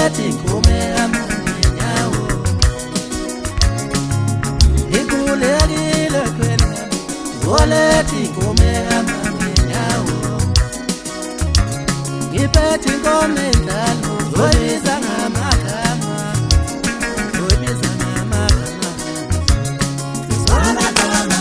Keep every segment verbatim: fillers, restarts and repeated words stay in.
Ngiphethe inkume yami ngenyawo Ikhulekile khwena Ngolethe inkume yami ngenyawo Ngiphethe inkomo endala Zoyibiza ngamagama Zoyibiza ngamagama Sizwana kama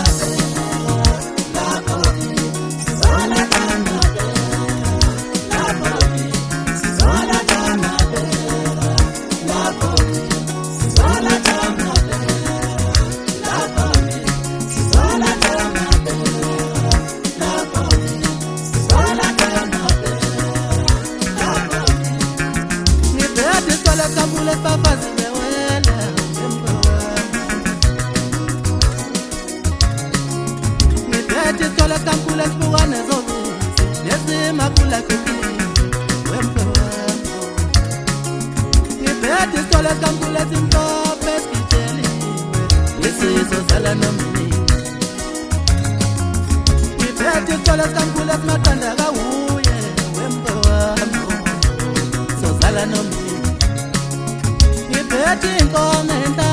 Kambule fafazi bewele Ngiphethe thola kambule sibukane zobisi Lesima kula kukini wempe wempo Ngiphethe thola kambule simtope skitsheliwe Lesizo zala nomini Ngiphethe thola kambule simaqanda kawuye wempe wempo Sozala nomini Ngiphethe inkomo